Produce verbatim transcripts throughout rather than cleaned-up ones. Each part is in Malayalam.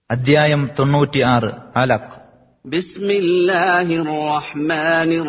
അധ്യായം തൊണ്ണൂറ്റിയാറ്. അലഖ്. ബിസ്മില്ലാഹിർ റഹ്മാനിർ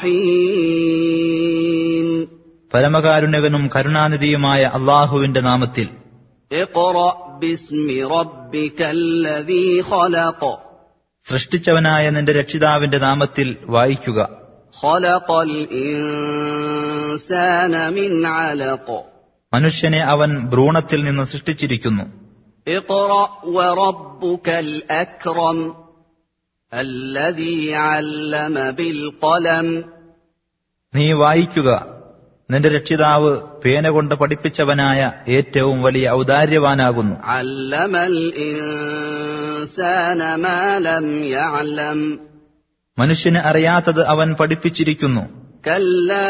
റഹീം. പരമകാരുണ്യകനും കരുണാനിധിയുമായ അല്ലാഹുവിന്റെ നാമത്തിൽ. ഇഖ്റ ബിസ്മി റബ്ബികല്ലദീ ഖലഖ്. സൃഷ്ടിച്ചവനായ നിന്റെ രക്ഷിതാവിന്റെ നാമത്തിൽ വായിക്കുക. ഖലഖൽ ഇൻസാന മിൻ അലഖ്. മനുഷ്യനെ അവൻ ഭ്രൂണത്തിൽ നിന്ന് സൃഷ്ടിച്ചിരിക്കുന്നു. ഇഖ്റ വറബ്ബുകൽ അക്രം അല്ലദീ അല്ലമ ബിൽ ഖലം. നീ വായിക്കുക, നിന്റെ രക്ഷിതാവ് പേന കൊണ്ട് പഠിപ്പിച്ചവനായ ഏറ്റവും വലിയ ഔദാര്യവാനാകുന്നു. അല്ലമൽ ഇൻസാന മാ ലം യഅലം. മനുഷ്യന് അറിയാത്തത് അവൻ പഠിപ്പിച്ചിരിക്കുന്നു. കല്ലാ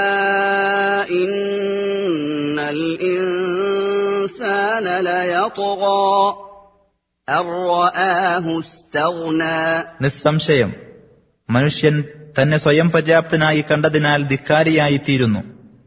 ഇന്നൽ ഇൻസാന ലയത്ഗാ അർആഹു ഇസ്തഗ്നാ. നിസ്സംശയം മനുഷ്യൻ തന്നെ സ്വയം പര്യാപ്തനായി കണ്ടതിനാൽ ധിക്കാരിയായിത്തീരുന്നു.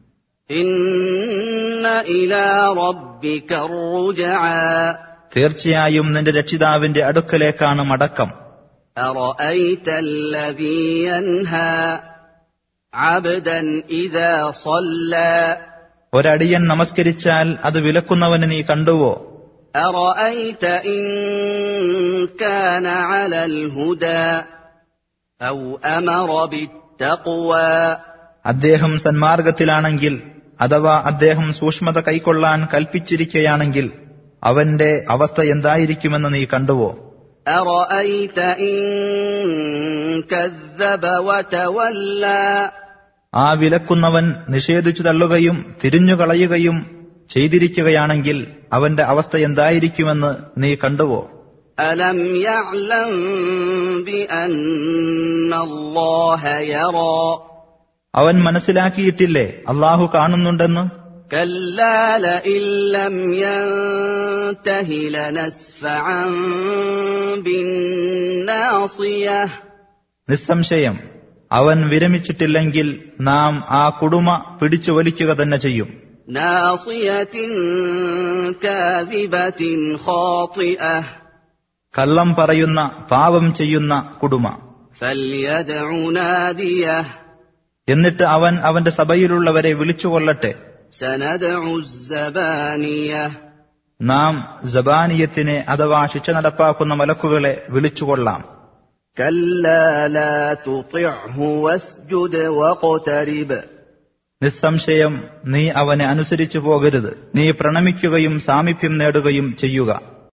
ഇന്ന ഇലാ റബ്ബിക റുജ്ആ. തീർച്ചയായും നിന്റെ രക്ഷിതാവിന്റെ അടുക്കലേക്കാണ് മടക്കം. അറഅയ്ത അല്ലദീ യൻഹാ അബ്ദൻ ഇദാ സ്വല്ലാ. ഒരടിയൻ നമസ്കരിച്ചാൽ അത് വിലക്കുന്നവന് നീ കണ്ടുവോ? അറഅയ്ത ഇൻ കാന അലൽ ഹുദാ ഔ അമറ ബിത്തഖ്വാ. അദ്ദേഹം സന്മാർഗത്തിലാണെങ്കിൽ അഥവാ അദ്ദേഹം സൂക്ഷ്മത കൈക്കൊള്ളാൻ കൽപ്പിച്ചിരിക്കുകയാണെങ്കിൽ അവന്റെ അവസ്ഥ എന്തായിരിക്കുമെന്ന് നീ കണ്ടുവോ? അറഅയ്ത ഇൻ കദ്ദബ വതവല്ലാ. ആ വിലക്കുന്നവൻ നിഷേധിച്ചു തള്ളുകയും തിരിഞ്ഞുകളയുകയും ചെയ്തിരിക്കുകയാണെങ്കിൽ അവന്റെ അവസ്ഥ എന്തായിരിക്കുമെന്ന് നീ കണ്ടുവോ? അലം യഅലം ബിഅന്നല്ലാഹ യറാ. അവൻ മനസ്സിലാക്കിയിട്ടില്ലേ അല്ലാഹു കാണുന്നുണ്ടെന്ന്? കല്ലാ ലഇൻ ലം യൻതഹി ലനസ്ഫഅൻ ബിന്നാസിയഹ. നിസ്സംശയം അവൻ വിരമിച്ചിട്ടില്ലെങ്കിൽ നാം ആ കുടുമ പിടിച്ചു വലിക്കുക തന്നെ ചെയ്യും. നാസിയത്തിൻ കാദിബത്തിൻ ഖാതിഅഹ. കള്ളം പറയുന്ന പാപം ചെയ്യുന്ന കുടുമ. ഫൽയദ്ഉ നാദിയഹ. എന്നിട്ട് അവൻ അവന്റെ സഭയിലുള്ളവരെ വിളിച്ചുകൊള്ളട്ടെ. സനദ്ഉ സബാനിയഹ. നാം സബാനിയത്തിനെ അഥവാ ശിക്ഷ നടപ്പാക്കുന്ന മലക്കുകളെ വിളിച്ചുകൊള്ളാം. കല്ലാ ലാ തുതിഅഹു വസ്ജുദ് വഖ്തരിബ്. നിസ്സംശയം നീ അവനെ അനുസരിച്ചു പോകരുത്, നീ പ്രണമിക്കുകയും സാമീപ്യം നേടുകയും ചെയ്യുക.